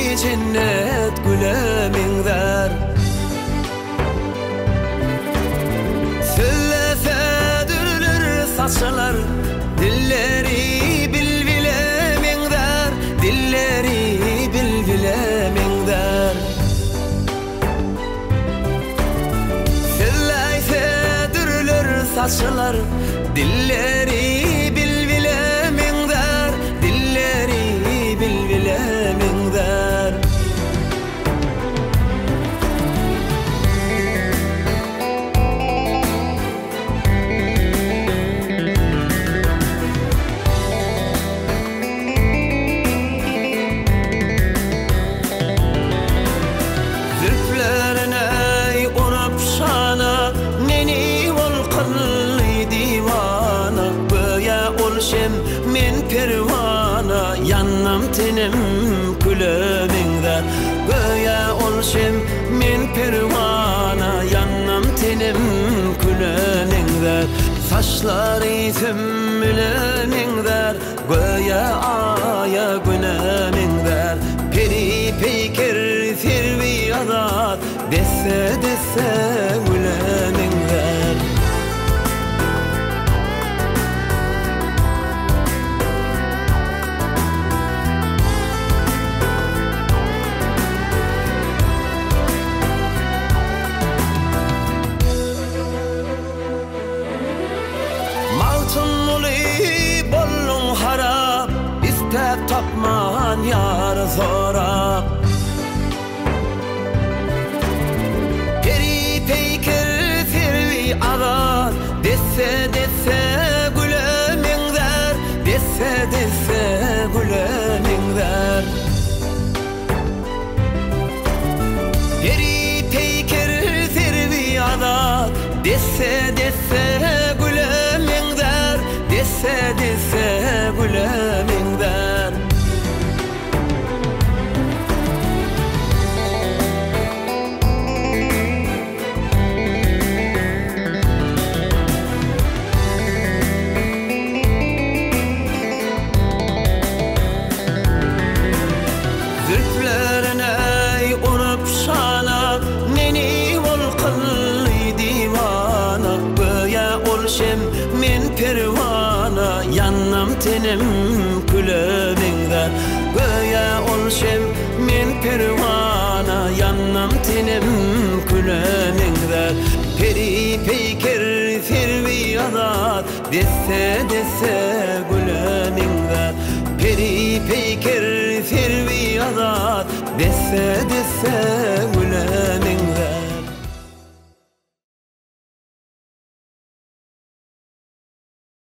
cennet güleminler. Söylese saçlar, dilleri bilbileminler, dilleri bilbileminler. Söylese saçlar, dilleri bilbileminler, dilleri bilbileminler. Zülflerine unup şana, neni volkanlı divana. Göğe olşem men pervana, yanam tenim külemingder. Göğe olşem men pervana, yanam tenim külemingder. Saçları sümbülemingder, göğe aya günemingder. Peri peyker servi azat, desse gülemingder. Malçınlı bollun harap, istep tapman yar zorap. Peri peyker servi azat, desse gülemingder, desse gülemingder. Peri peyker servi azat, desse gülemingder, desse gülemingder. Zülflerine unup şana, neni volkanlı divana. Göğe olşem men pervana, yanam tenim külemingder. Göğe olşem men pervana, yanam tenim külemingder. Peri peyker servi azat, desse gülemingder. Peri peyker servi azat, desse gülemingder.